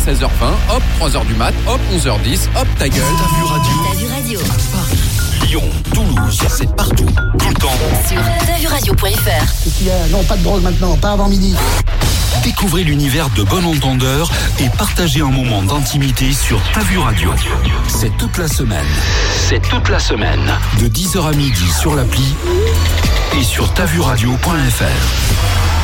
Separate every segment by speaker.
Speaker 1: 16h20, hop, 3h du mat, hop, 11h10, hop, ta gueule.
Speaker 2: T'as vu radio. Lyon, Toulouse, c'est partout, tout le temps.
Speaker 3: Sur tavuradio.fr.
Speaker 4: Qu'est-ce qu'il y a ? Non, pas de drogue maintenant, pas avant midi.
Speaker 2: Découvrez l'univers de Bon Entendeur et partagez un moment d'intimité sur Ta Vue Radio. C'est toute la semaine. De 10h à midi sur l'appli et sur tavuradio.fr.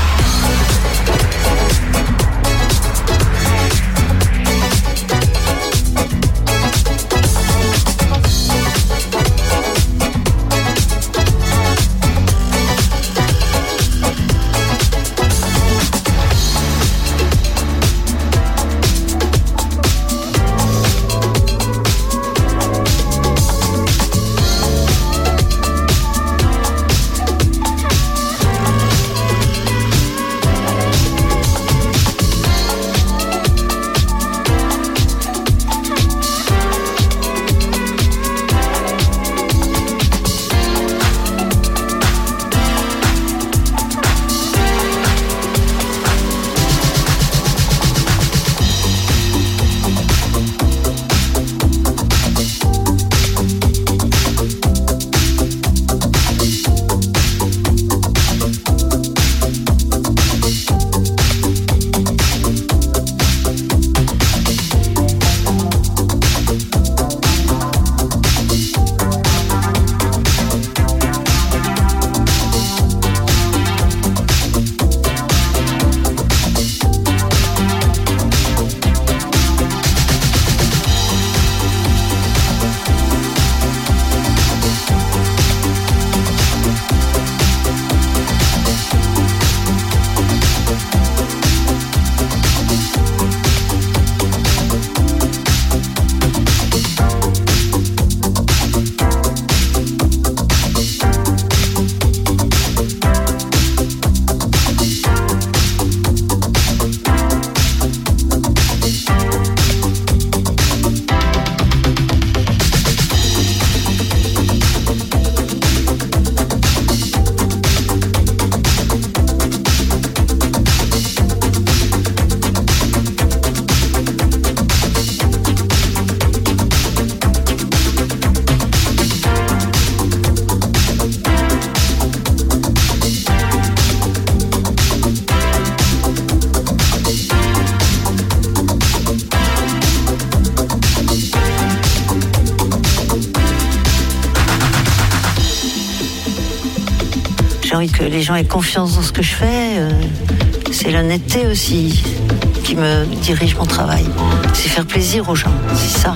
Speaker 5: J'ai envie que les gens aient confiance dans ce que je fais. C'est l'honnêteté aussi qui me dirige mon travail. C'est faire plaisir aux gens. C'est ça,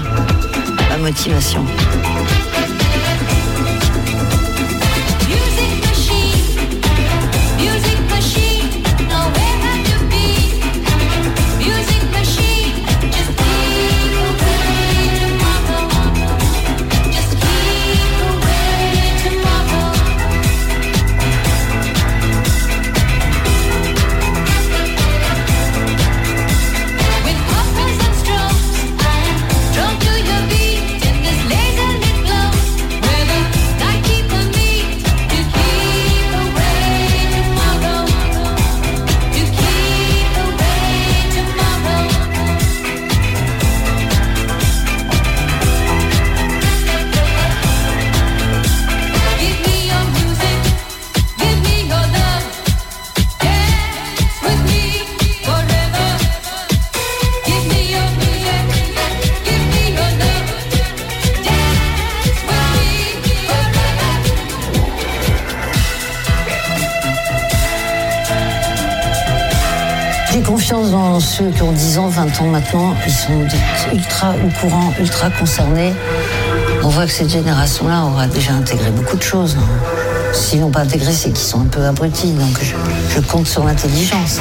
Speaker 5: la motivation. Confiance dans ceux qui ont 10 ans, 20 ans maintenant, ils sont ultra au courant, ultra concernés. On voit que cette génération-là aura déjà intégré beaucoup de choses. S'ils n'ont pas intégré, c'est qu'ils sont un peu abrutis, donc je compte sur l'intelligence.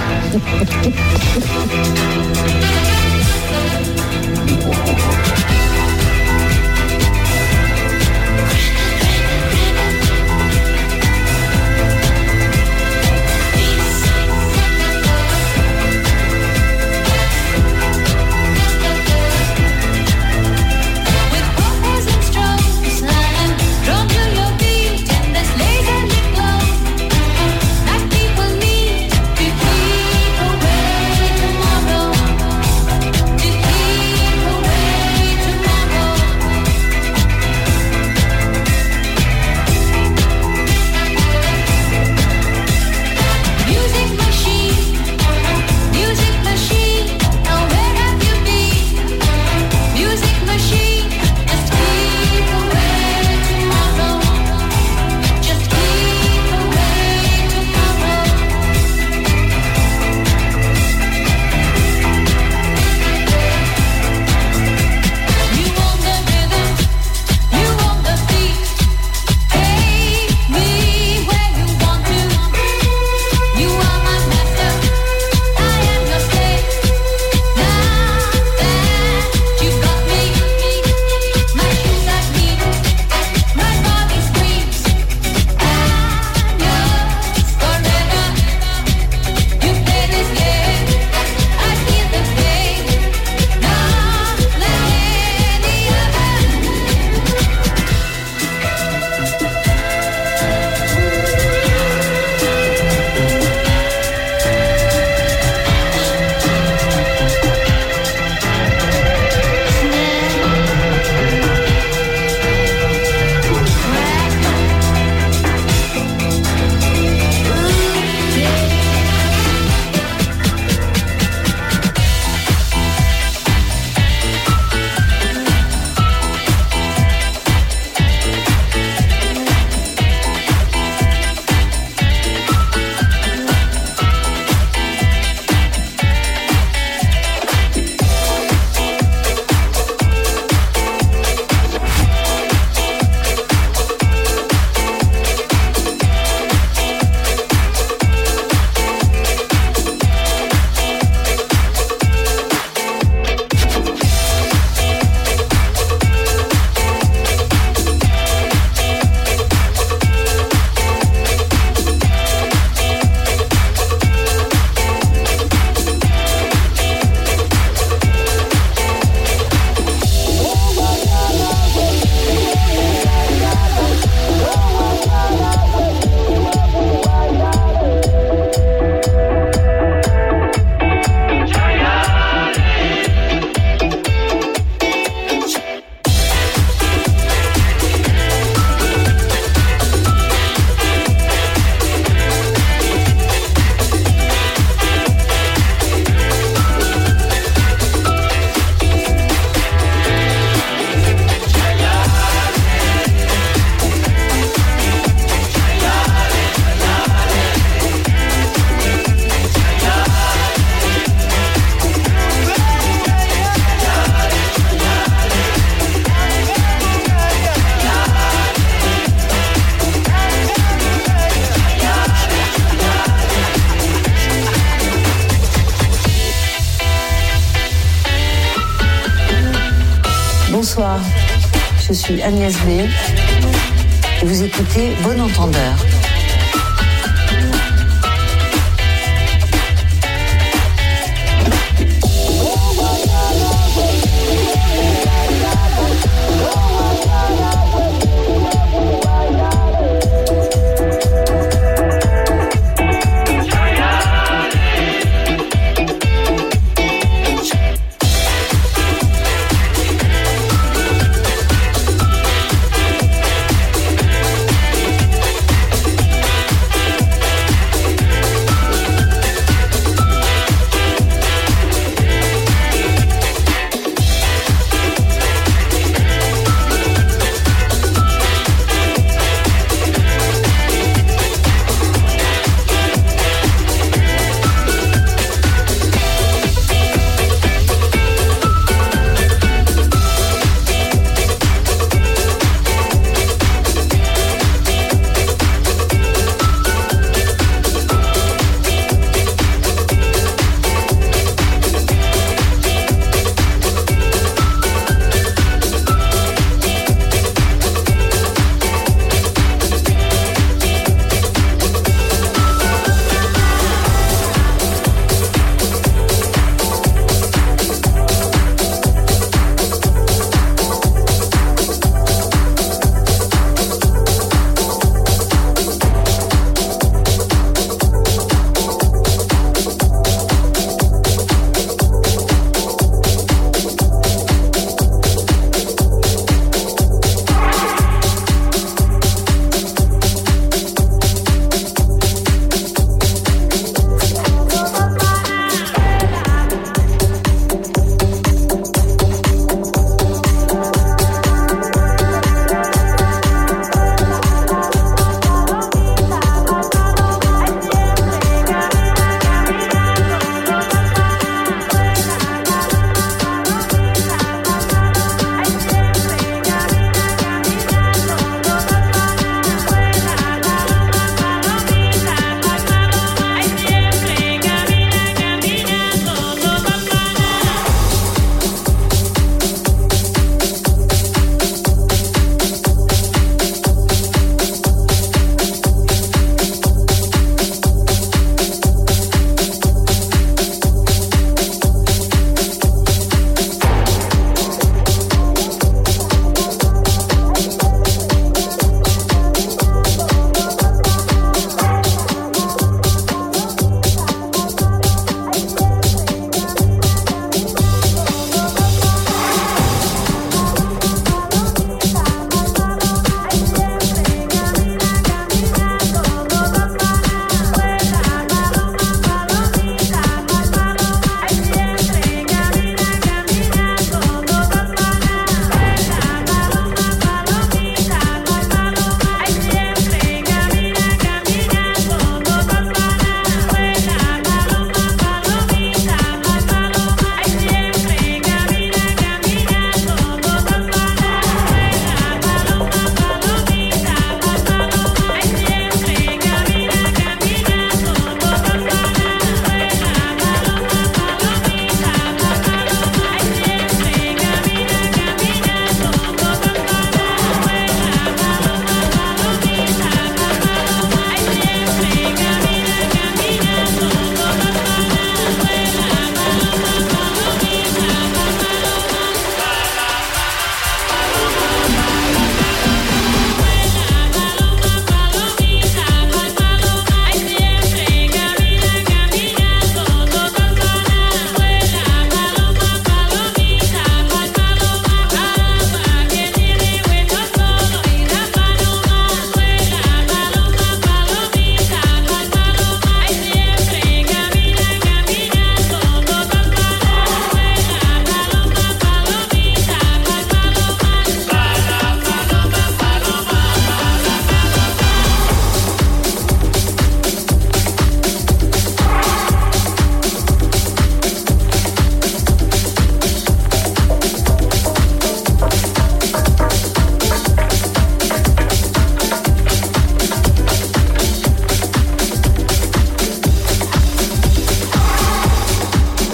Speaker 5: je suis Agnès B. Et vous écoutez Bon Entendeur.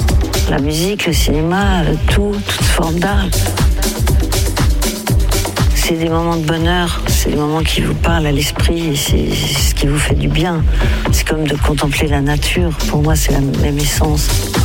Speaker 5: musique, le cinéma, toute forme d'art. c'est des moments de bonheur, c'est des moments qui vous parlent à l'esprit et c'est ce qui vous fait du bien. C'est comme de contempler la nature. Pour moi, c'est la même essence.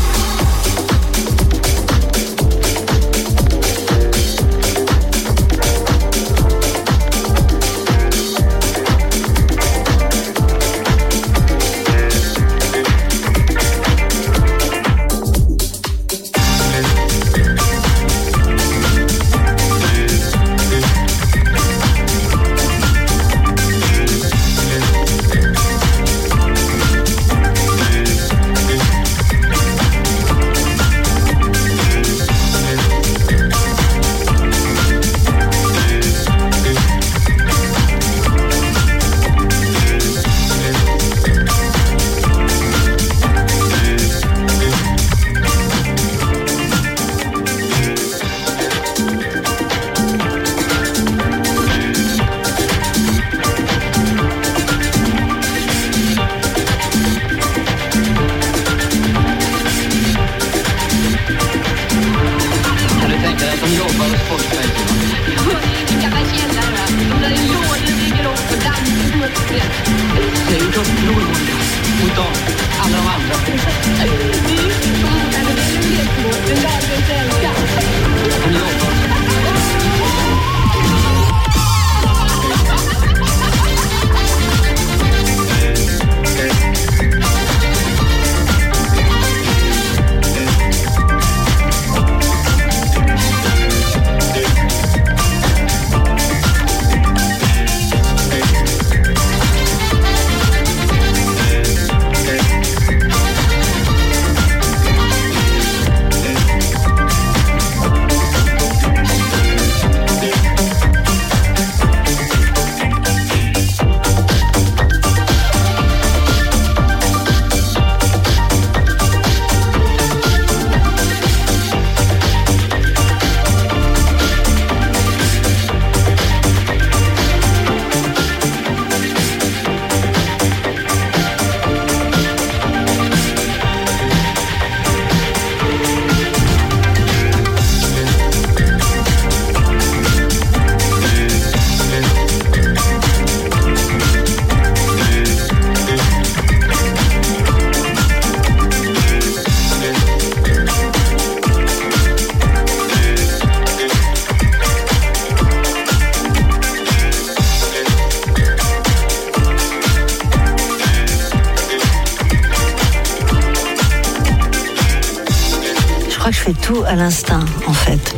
Speaker 5: Je fais tout à l'instinct, en fait.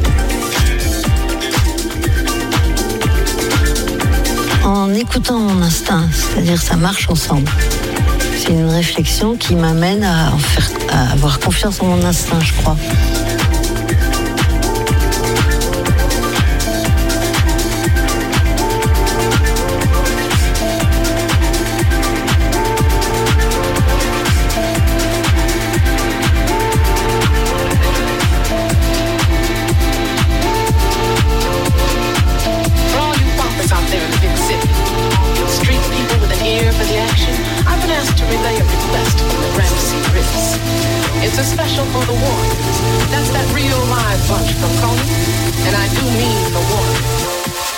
Speaker 5: En écoutant mon instinct, c'est-à-dire ça marche ensemble. C'est une réflexion qui m'amène à avoir confiance en mon instinct, je crois.
Speaker 6: It's a special for the Warriors. That's that real live bunch from Coney, and I do mean the Warriors.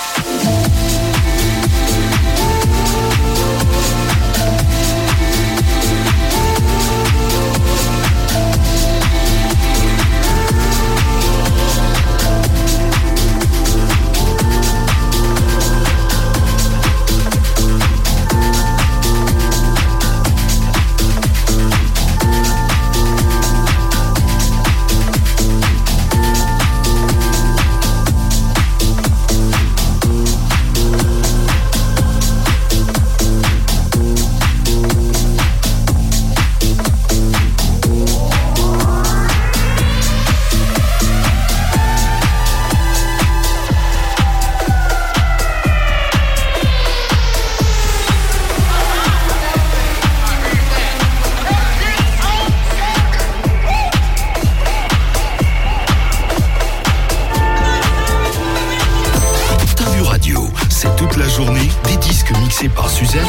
Speaker 2: Par Suzette.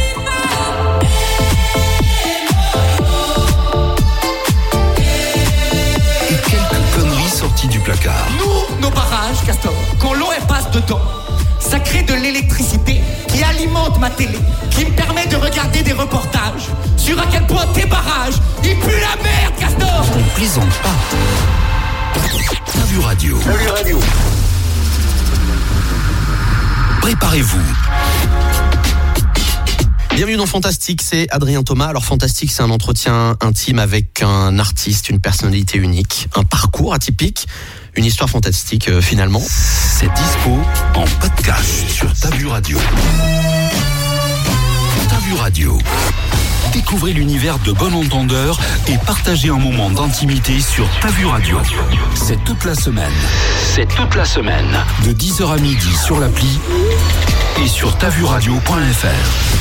Speaker 2: Et quelques conneries sorties du placard.
Speaker 7: Nous, nos barrages, Castor, quand l'eau elle passe dedans, Ça crée de l'électricité qui alimente ma télé, qui me permet de regarder des reportages sur à quel point tes barrages, ils puent la merde, Castor.
Speaker 2: On plaisante pas. T'as vu radio. Préparez-vous.
Speaker 8: Bienvenue dans Fantastique, c'est Adrien Thomas. Alors Fantastique, c'est un entretien intime avec un artiste, une personnalité unique, un parcours atypique, une histoire fantastique finalement.
Speaker 2: C'est dispo en podcast sur T'as vu radio. T'as vu radio. Découvrez l'univers de Bon Entendeur et partagez un moment d'intimité sur T'as vu radio. C'est toute la semaine. De 10h à midi sur l'appli et sur tavuradio.fr.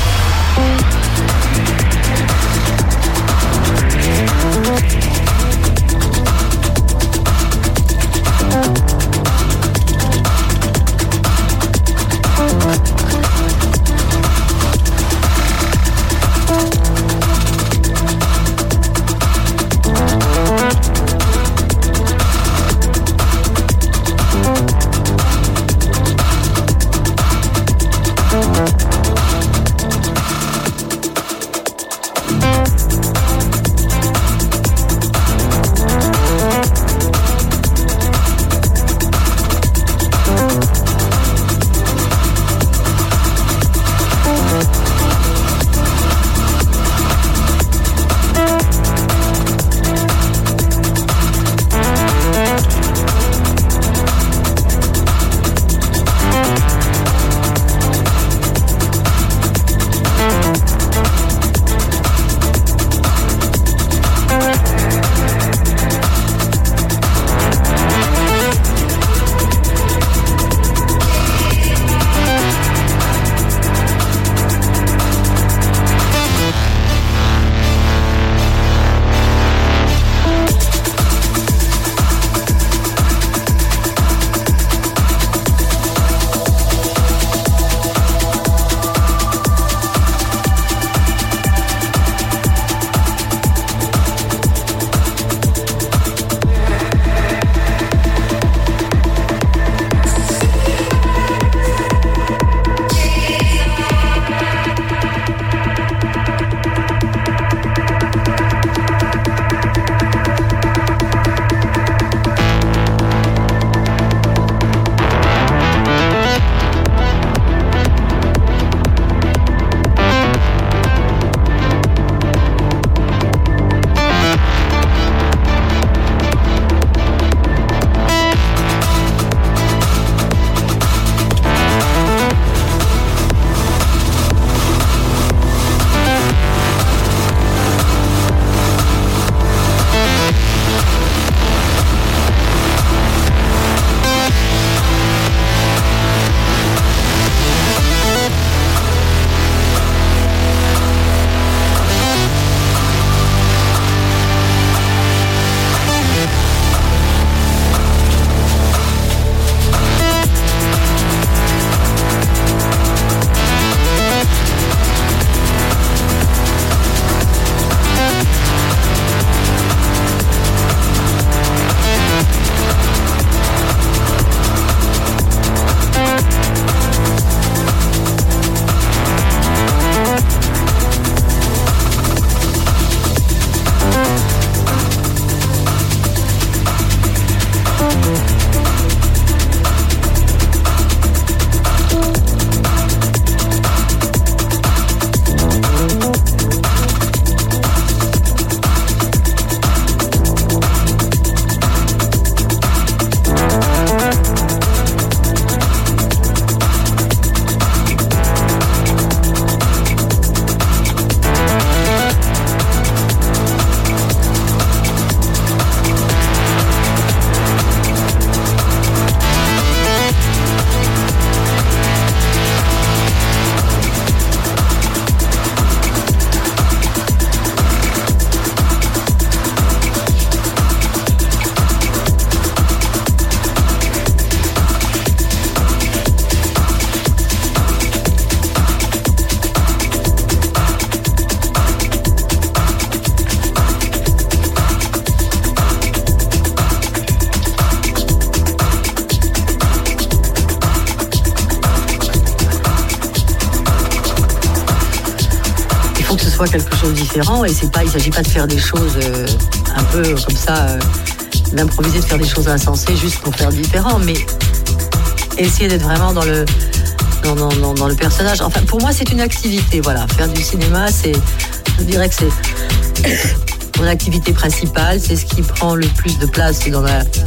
Speaker 9: faut que ce soit quelque chose de différent, et il ne s'agit pas de faire des choses un peu comme ça, d'improviser, de faire des choses insensées juste pour faire différent, mais essayer d'être vraiment dans le personnage. Enfin, pour moi, c'est une activité, voilà. Faire du cinéma, je dirais que c'est mon activité principale, c'est ce qui prend le plus de place dans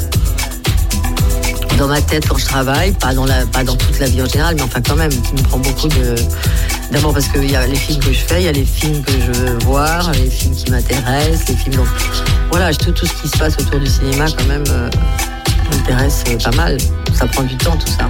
Speaker 9: ma tête quand je travaille, pas dans toute la vie en général, mais enfin quand même, qui me prend beaucoup d'abord parce qu'il y a les films que je fais, il y a les films que je veux voir, les films qui m'intéressent, les films... Donc, voilà, tout ce qui se passe autour du cinéma quand même m'intéresse pas mal. Ça prend du temps, tout ça.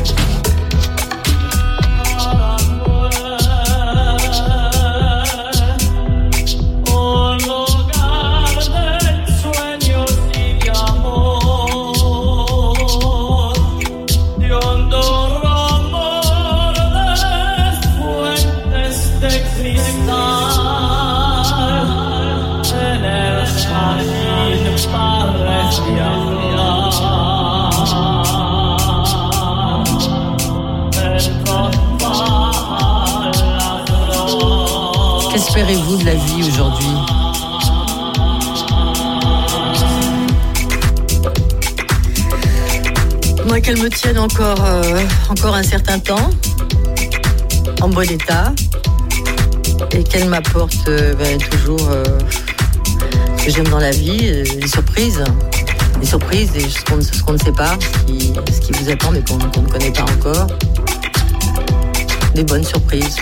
Speaker 9: Qu'espérez-vous de la vie aujourd'hui ? Moi, qu'elle me tienne encore un certain temps, en bon état, et qu'elle m'apporte toujours ce que j'aime dans la vie, des surprises et ce qu'on ne sait pas, ce qui vous attend mais qu'on ne connaît pas encore, des bonnes surprises.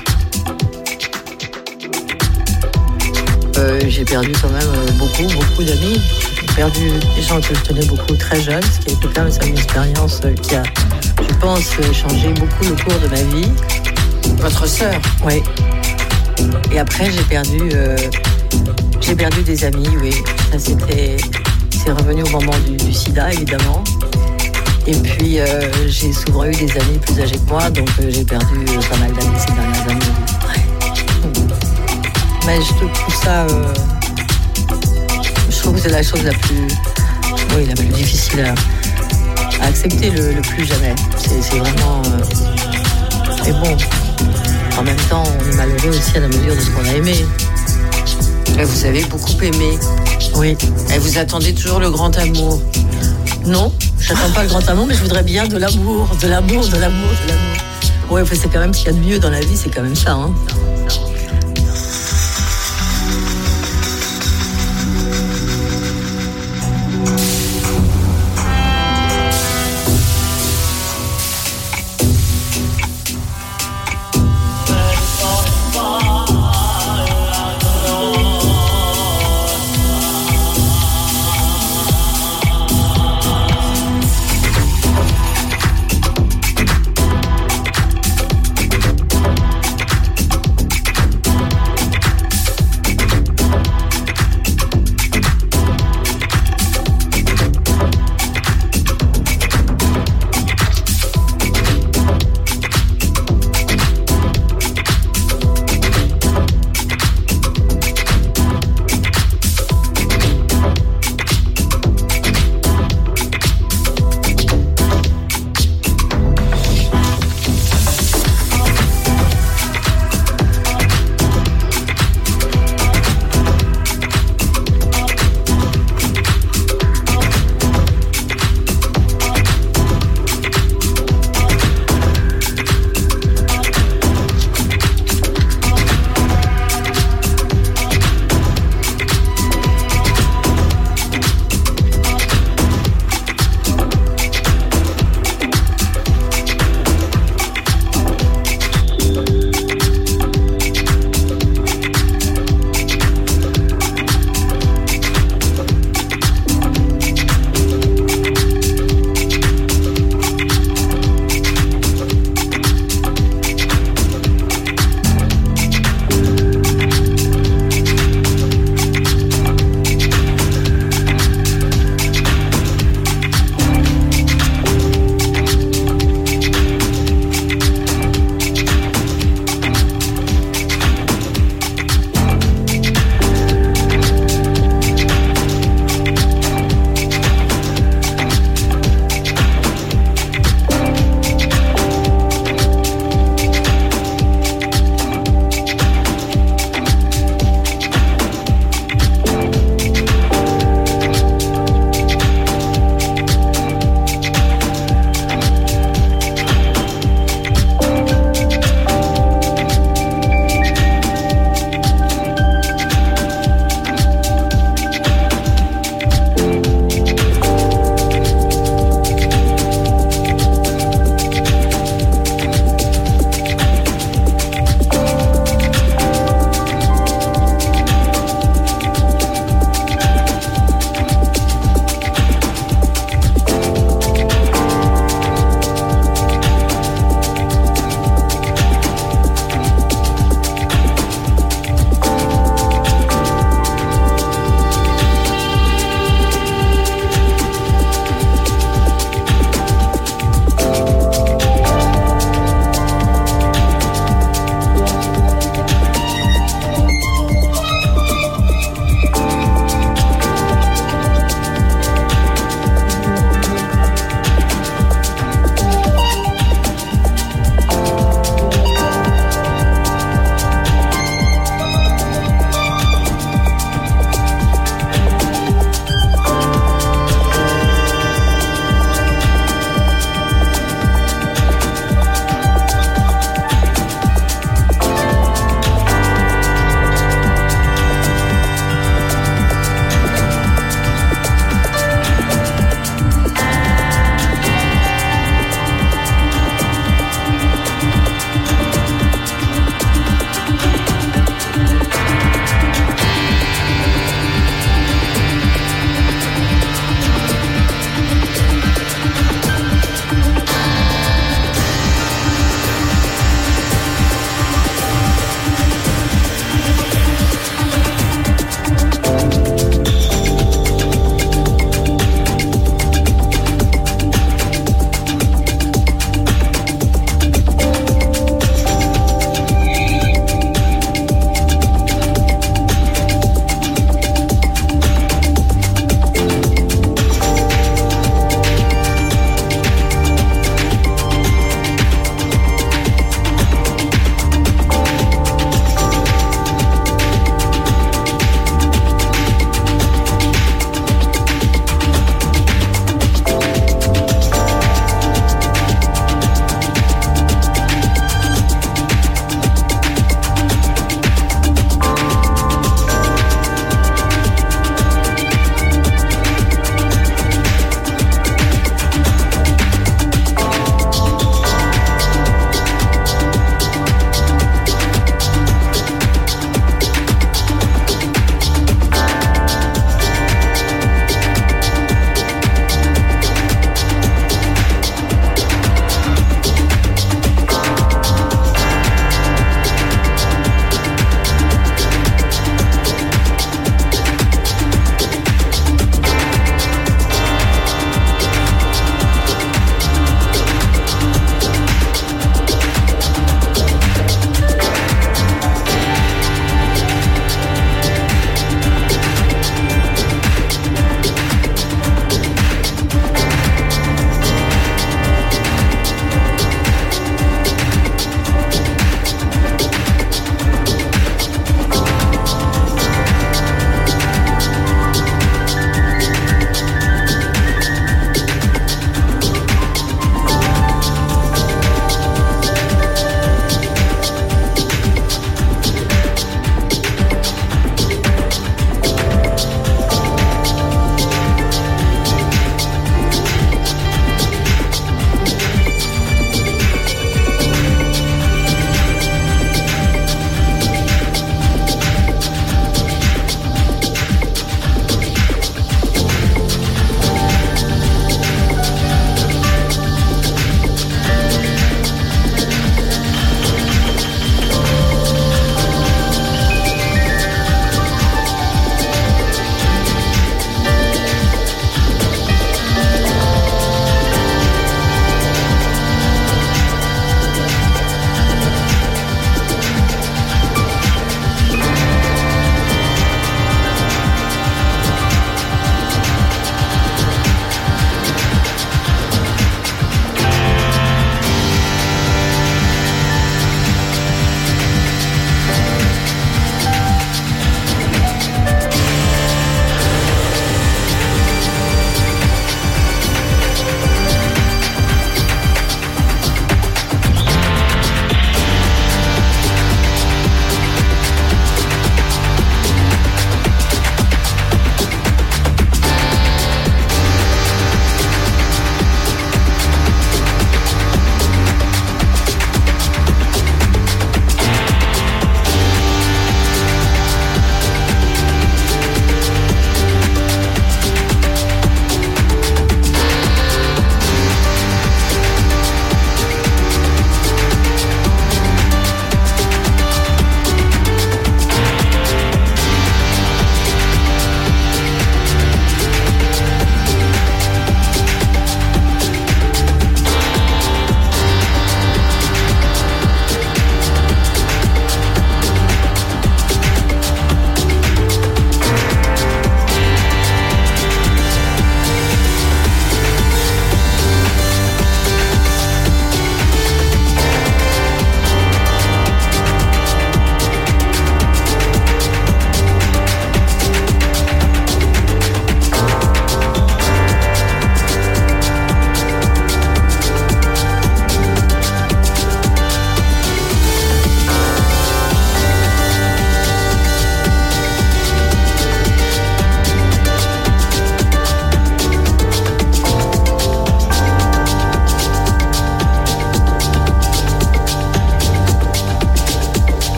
Speaker 9: J'ai perdu quand même beaucoup d'amis. J'ai perdu des gens que je tenais beaucoup très jeunes, ce qui a été quand même une expérience qui a, je pense, changé beaucoup le cours de ma vie.
Speaker 10: Votre sœur ?
Speaker 9: Oui. Et après, j'ai perdu des amis, oui. Ça, c'est revenu au moment du sida, évidemment. Et puis, j'ai souvent eu des amis plus âgés que moi, donc j'ai perdu pas mal d'amis ces dernières années. Mais je trouve ça, je trouve que c'est la chose la plus difficile à accepter le plus jamais. C'est vraiment, et bon, en même temps, on est malheureux aussi à la mesure de ce qu'on a aimé.
Speaker 10: Et vous avez beaucoup aimé.
Speaker 9: Oui.
Speaker 10: Et vous attendez toujours le grand amour.
Speaker 9: Non, j'attends pas le grand amour, mais je voudrais bien de l'amour. Ouais, c'est quand même ce qu'il y a de mieux dans la vie, c'est quand même ça, hein.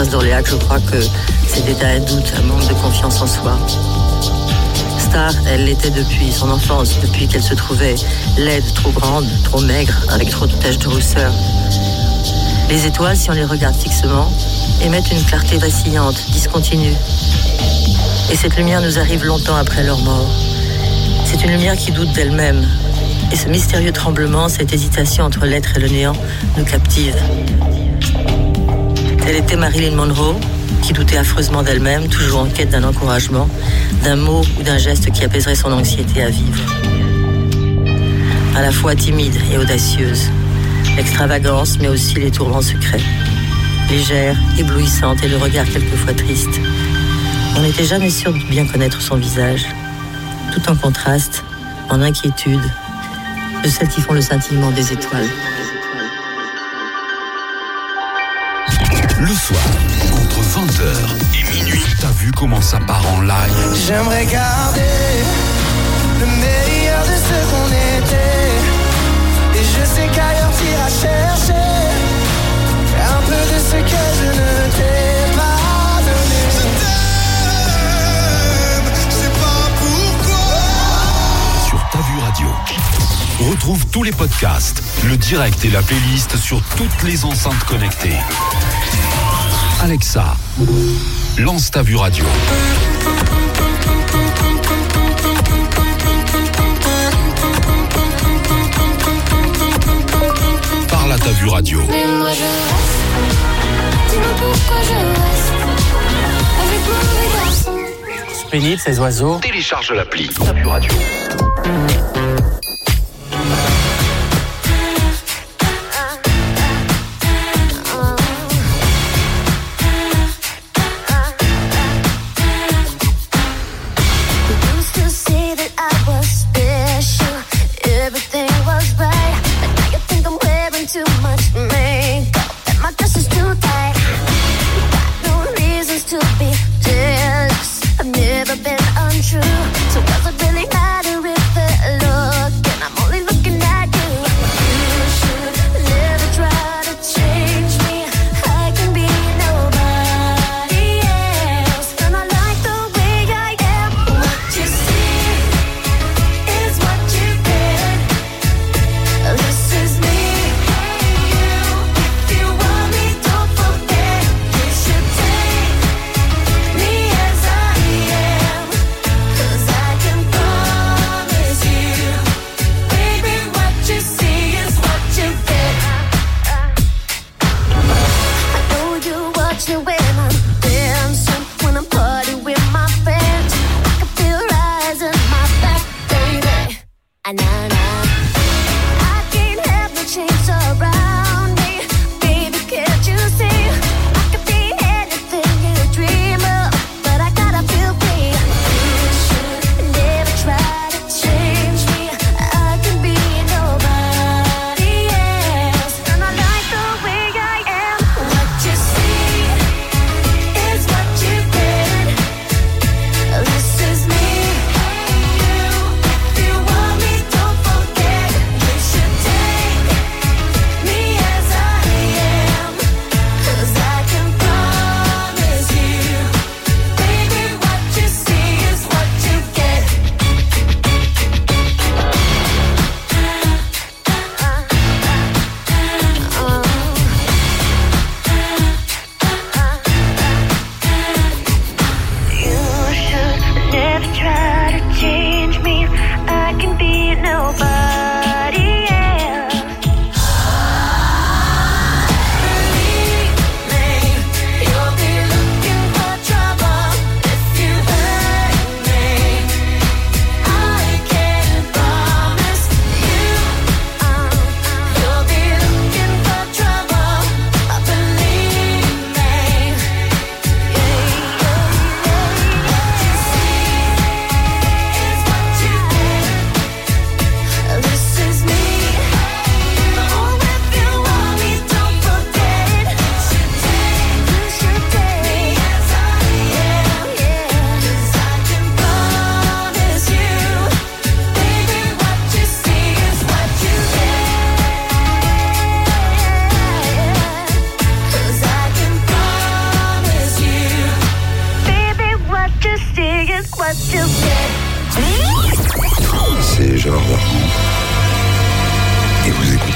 Speaker 9: Françoise d'Orléac, je crois que c'était un doute, un manque de confiance en soi. Star, elle l'était depuis son enfance, depuis qu'elle se trouvait laide, trop grande, trop maigre, avec trop de taches de rousseur. Les étoiles, si on les regarde fixement, émettent une clarté vacillante, discontinue. Et cette lumière nous arrive longtemps après leur mort. C'est une lumière qui doute d'elle-même. Et ce mystérieux tremblement, cette hésitation entre l'être et le néant, nous captive. Elle était Marilyn Monroe, qui doutait affreusement d'elle-même, toujours en quête d'un encouragement, d'un mot ou d'un geste qui apaiserait son anxiété à vivre. À la fois timide et audacieuse, l'extravagance, mais aussi les tourments secrets. Légère, éblouissante et le regard quelquefois triste. On n'était jamais sûr de bien connaître son visage, tout en contraste, en inquiétude, de celles qui font le scintillement des étoiles.
Speaker 2: Le soir, entre 20h et minuit, t'as vu comment ça part en live?
Speaker 11: J'aimerais garder le meilleur de ce qu'on était. Et je sais qu'ailleurs t'iras chercher un peu de ce que je ne t'ai pas donné. Je t'aime, je sais pas pourquoi.
Speaker 2: Sur Ta Vue Radio. Retrouve tous les podcasts, le direct et la playlist sur toutes les enceintes connectées. Alexa, lance Ta Vue Radio. Parle à Ta Vue Radio.
Speaker 12: Mais moi je reste, dis-moi pourquoi je reste avec mon garçon.
Speaker 13: C'est pénible ces oiseaux.
Speaker 2: Télécharge l'appli Ta Vue Radio.
Speaker 12: Too much makeup and my dress is too tight. Got no reasons to be jealous. I've never been untrue. So does it really matter if it look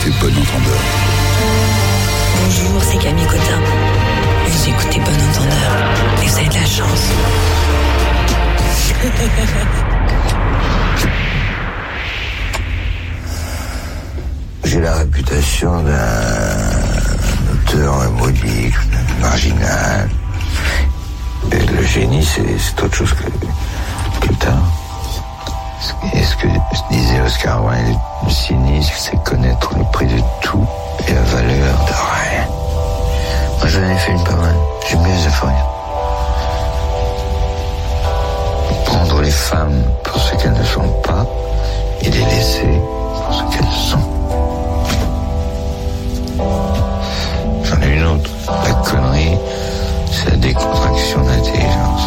Speaker 14: écoutez Bon Entendeur.
Speaker 15: Bonjour, c'est Camille Cotin. Vous écoutez Bon Entendeur et vous avez de la chance.
Speaker 16: J'ai la réputation d'un auteur maudit, marginal. Et le génie, c'est autre chose que le talent. Et ce que disait Oscar Wilde, le cynisme, c'est connaître le prix de tout et la valeur de rien. Moi, j'en ai fait une pas mal. J'aime bien les aphorismes. Prendre les femmes pour ce qu'elles ne sont pas et les laisser pour ce qu'elles sont. J'en ai une autre. La connerie, c'est la décontraction de l'intelligence.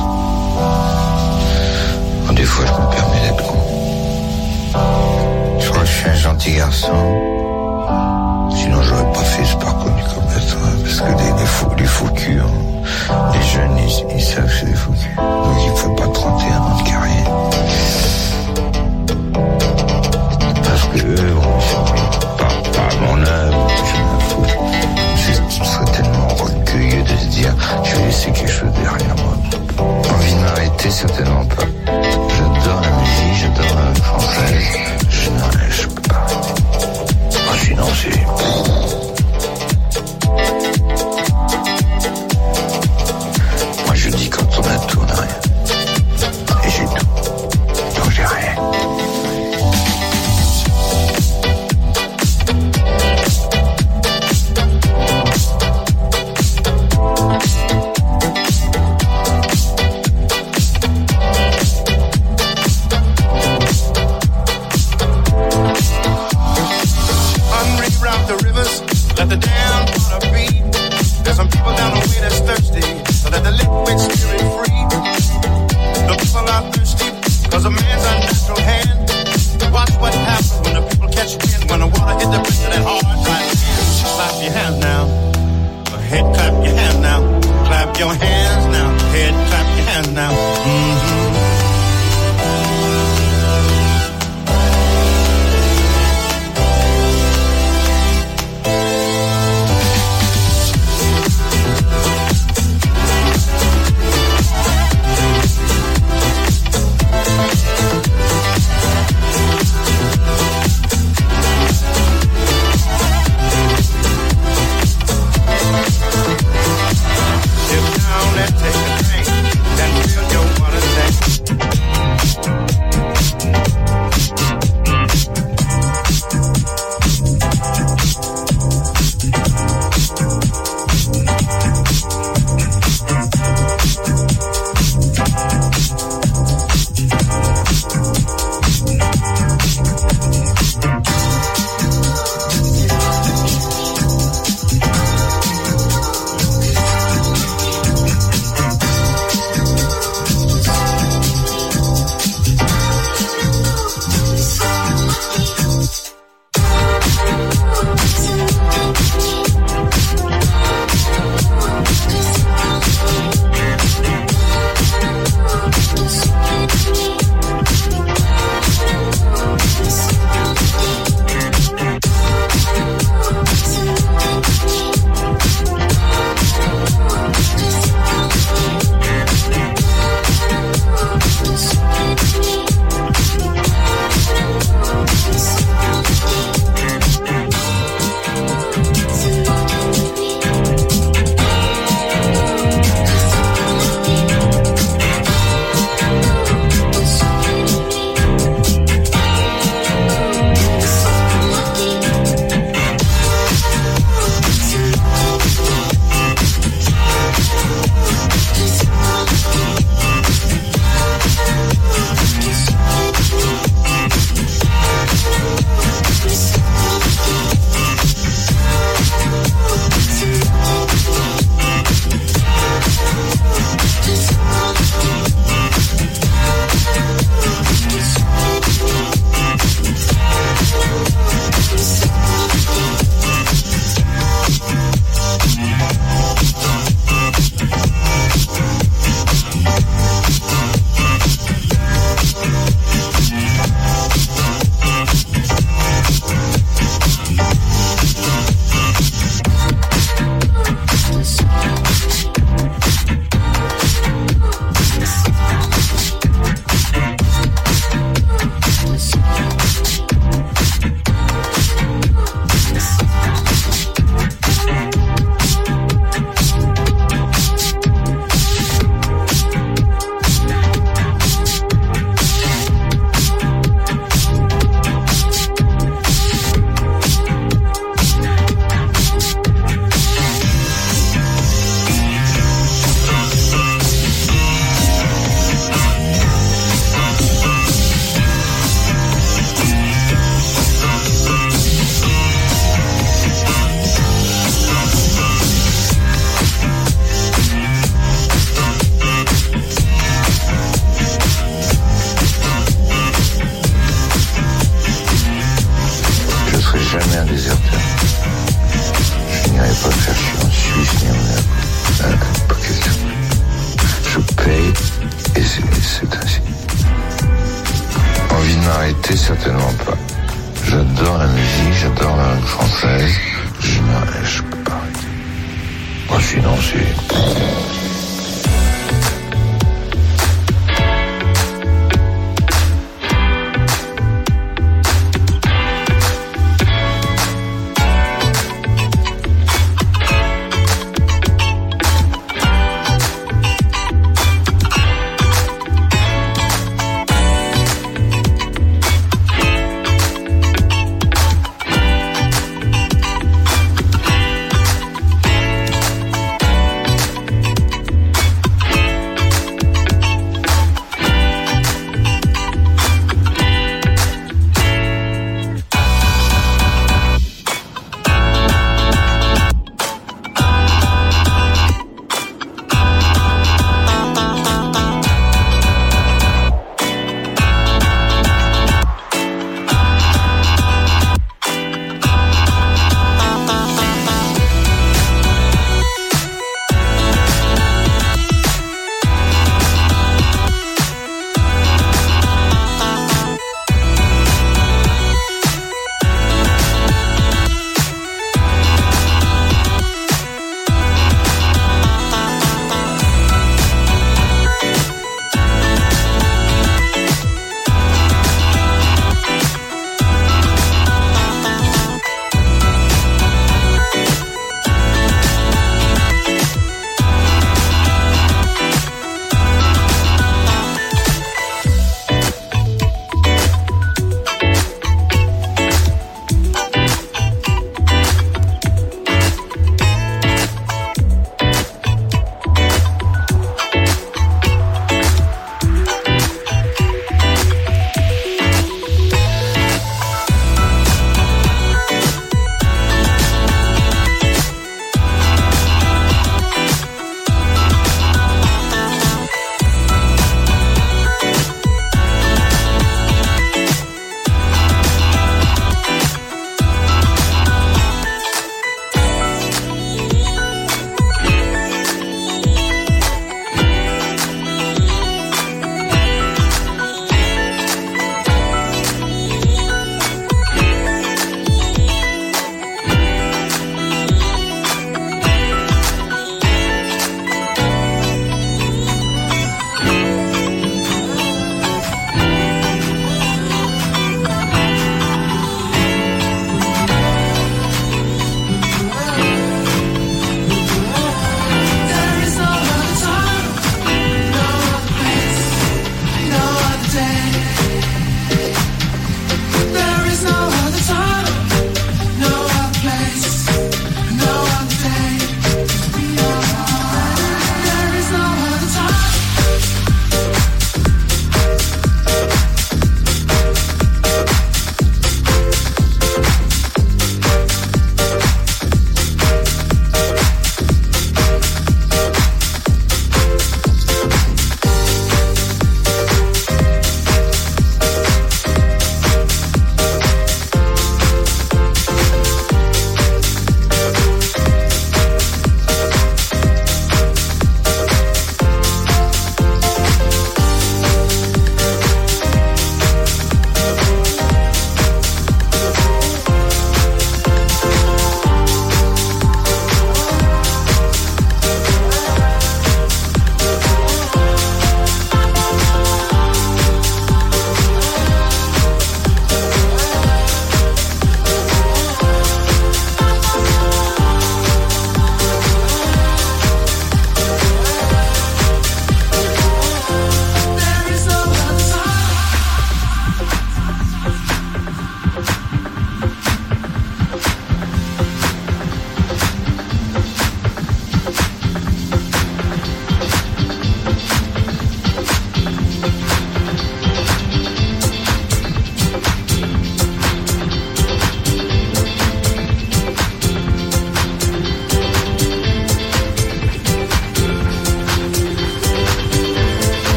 Speaker 16: Des fois, je me permets d'être con. Je crois que je suis un gentil garçon. Sinon, j'aurais pas fait ce parcours du combattant. Parce que les faux culs, les jeunes, ils savent que c'est des faux culs. Donc, il faut pas 31 ans de carrière. Parce que eux vont me servir. Pas à mon œuvre, je m'en fous. Ce serait tellement orgueilleux de se dire, je vais laisser quelque chose derrière moi. Envie de m'arrêter, certainement pas. J'adore la musique, j'adore la française. Je peux pas. Oh, sinon, c'est... Moi, je dis quand on a tout, on n'a rien. Et j'ai tout. Donc, j'ai rien.
Speaker 17: Let the dam water be. There's some people down the way that's thirsty, so let the liquid spirit free. The people are thirsty, cause a man's unnatural hand. Watch what happens when the people catch wind, when the water hit the bridge of that hard, dry land. Clap your hands now. Go ahead, clap your hands now. Clap your hands now. Go ahead, clap your hands now. Mm-hmm. Take a drink, then feel your water tank.
Speaker 16: jamais un déserteur. Je n'irai pas faire chier en Suisse ni en Europe. Pas question. Je paye et c'est ainsi. Envie de m'arrêter, certainement pas. J'adore la musique, j'adore la langue française. Je peux pas arrêter. Moi, sinon, c'est...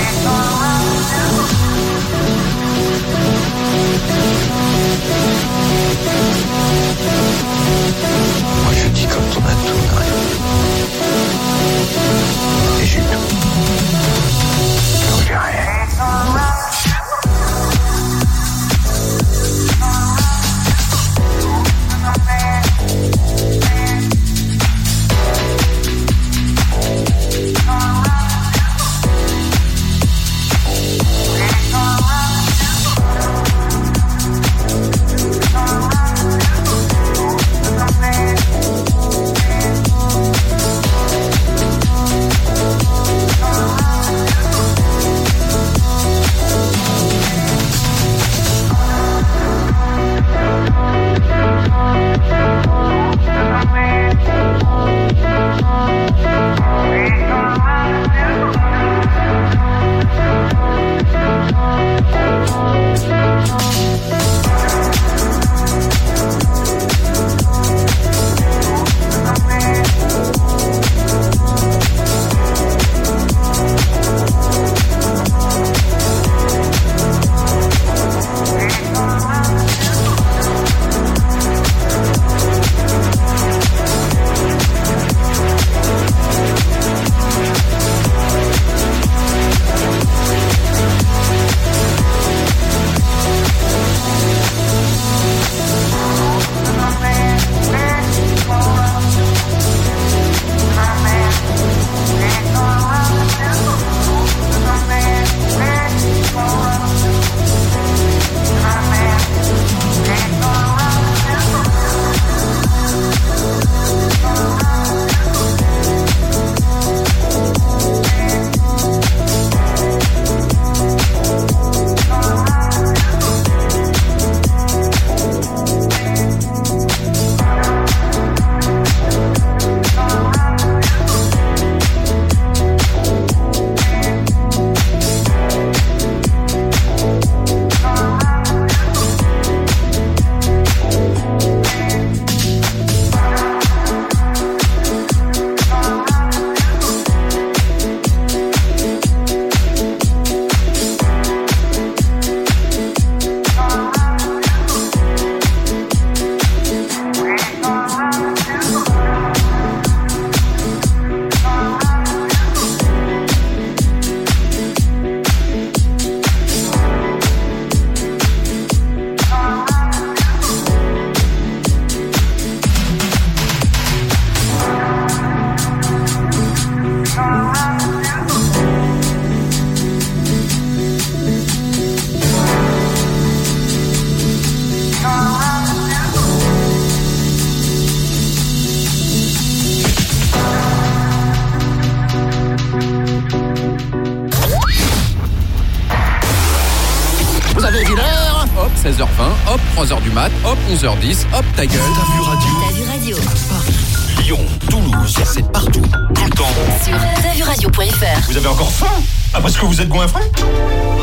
Speaker 16: Moi je dis quand on a tout, on n'a rien. Et j'ai tout. Donc j'ai rien.
Speaker 1: Vous avez vu l'heure? Hop, 16h20, hop, 3h du mat, hop, 11h10, hop, ta gueule.
Speaker 2: T'as vu radio?
Speaker 3: T'as vu radio?
Speaker 2: Paris, Lyon, Toulouse, c'est partout, tout le temps.
Speaker 3: Sur t'asvuradio.fr.
Speaker 14: Vous avez encore faim? Ah, parce que vous êtes goinfré?